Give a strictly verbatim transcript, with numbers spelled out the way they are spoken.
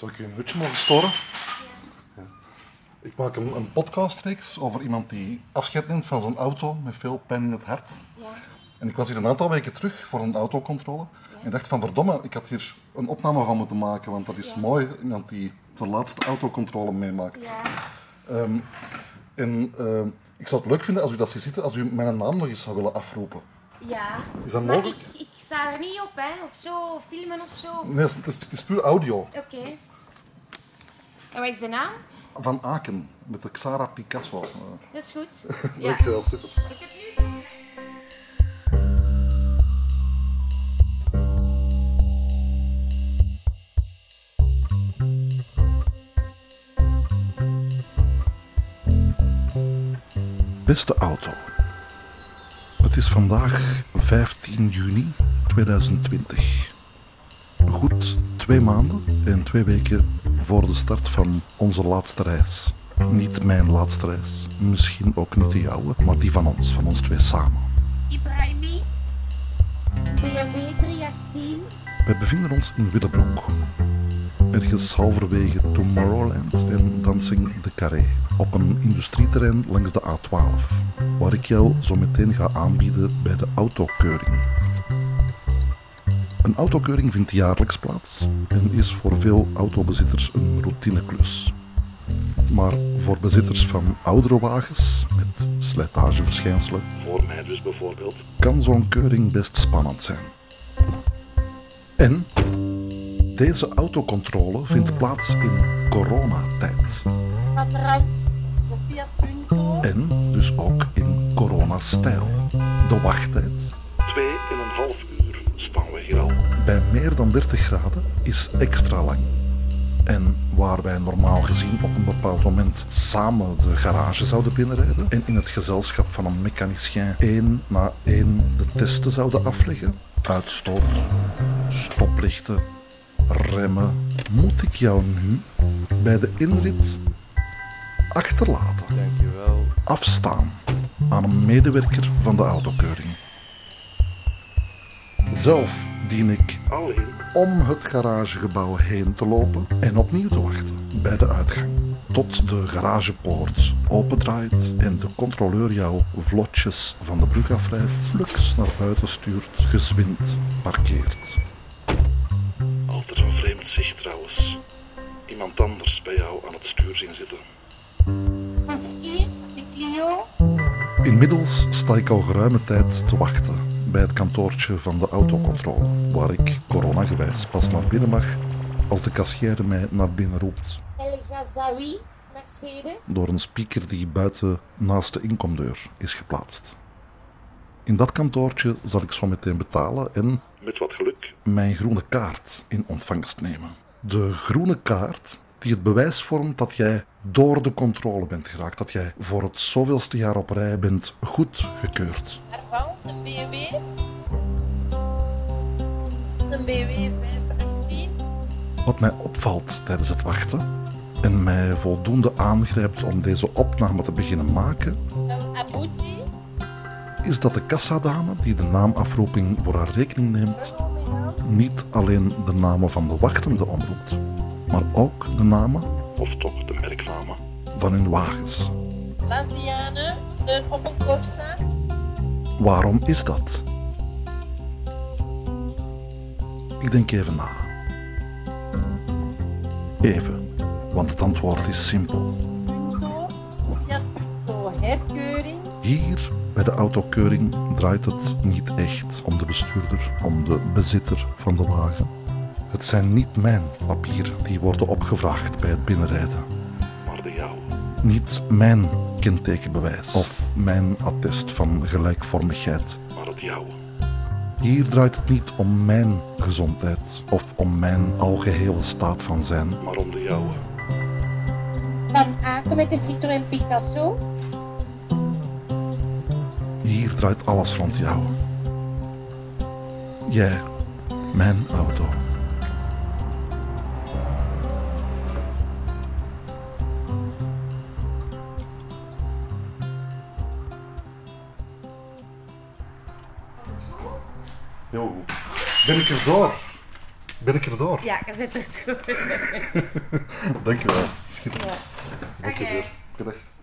Zou ik je een hutje mogen storen? Ja. Ik maak een, een podcastreeks over iemand die afscheid neemt van zijn auto met veel pijn in het hart. Ja. En ik was hier een aantal weken terug voor een autocontrole. Ja. En dacht van verdomme, ik had hier een opname van moeten maken, want dat is ja. mooi, iemand die zijn laatste autocontrole meemaakt. Ja. Um, en uh, ik zou het leuk vinden als u dat ziet zitten, als u mijn naam nog eens zou willen afroepen. Ja, is dat maar mogelijk? Ik, ik sta er niet op, hè, of zo, filmen of zo. Nee, het is, het is puur audio. Oké. Okay. En wat is de naam? Van Aken, met de Xara Picasso. Uh. Dat is goed. Dankjewel, ja. Super. Ik heb nu... Beste auto. Het is vandaag vijftien juni tweeduizend twintig. Goed twee maanden en twee weken voor de start van onze laatste reis. Niet mijn laatste reis, misschien ook niet de jouwe, maar die van ons, van ons twee samen. Ibrahimi, B M W driehonderdachttien. Wij bevinden ons in Willebroek. Ergens halverwege Tomorrowland en Dancing de Carré. Op een industrieterrein langs de A twaalf. Waar ik jou zo meteen ga aanbieden bij de autokeuring. Een autokeuring vindt jaarlijks plaats en is voor veel autobezitters een routineklus. Maar voor bezitters van oudere wagens, met slijtageverschijnselen, voor mij dus bijvoorbeeld, kan zo'n keuring best spannend zijn. En deze autocontrole vindt plaats in coronatijd. Van Rand, Fiat Punto. En dus ook in coronastijl. De wachttijd, twee en een half uur, staan we hier al. Bij meer dan dertig graden is extra lang. En waar wij normaal gezien op een bepaald moment samen de garage zouden binnenrijden en in het gezelschap van een mechanicien één na één de testen zouden afleggen, uitstoot, stoplichten, remmen, moet ik jou nu bij de inrit achterlaten. Dankjewel. Afstaan aan een medewerker van de autokeuring. Zelf dien ik alleen om het garagegebouw heen te lopen en opnieuw te wachten bij de uitgang. Tot de garagepoort opendraait en de controleur jou vlotjes van de brug afrijdt, fluks naar buiten stuurt, gezwind parkeert. Altijd een vreemd zicht trouwens. Iemand anders bij jou aan het stuur zien zitten. Husky, de Clio. Inmiddels sta ik al geruime tijd te wachten bij het kantoortje van de autocontrole, waar ik coronagewijs pas naar binnen mag als de kassière mij naar binnen roept. El Ghazawi, Mercedes. Door een speaker die buiten naast de inkomdeur is geplaatst. In dat kantoortje zal ik zo meteen betalen en, met wat geluk, mijn groene kaart in ontvangst nemen. De groene kaart die het bewijs vormt dat jij door de controle bent geraakt, dat jij voor het zoveelste jaar op rij bent goedgekeurd. Ervan, een B M W. Een B M W vijfhonderdtien. Wat mij opvalt tijdens het wachten en mij voldoende aangrijpt om deze opname te beginnen maken, Een Abuti. is dat de kassadame die de naamafroeping voor haar rekening neemt, niet alleen de namen van de wachtenden omroept, maar ook de namen, of toch de merknamen, van hun wagens. Laziane, een Opel Corsa. Waarom is dat? Ik denk even na. Even, want het antwoord is simpel. Punto, Fiat Punto herkeuring. Hier bij de autokeuring draait het niet echt om de bestuurder, om de bezitter van de wagen. Het zijn niet mijn papieren die worden opgevraagd bij het binnenrijden, maar de jouwe. Niet mijn kentekenbewijs of mijn attest van gelijkvormigheid, maar het jouwe. Hier draait het niet om mijn gezondheid of om mijn algehele staat van zijn, maar om de jouwe. Van Aken met de Citroën Picasso. Hier draait alles rond jou. Jij, mijn auto. Jo, ben ik erdoor? Ben ik erdoor? Ja, je zit er door. Dankjewel. Schitterend. Ja. Met Oké. plezier. Goedendag.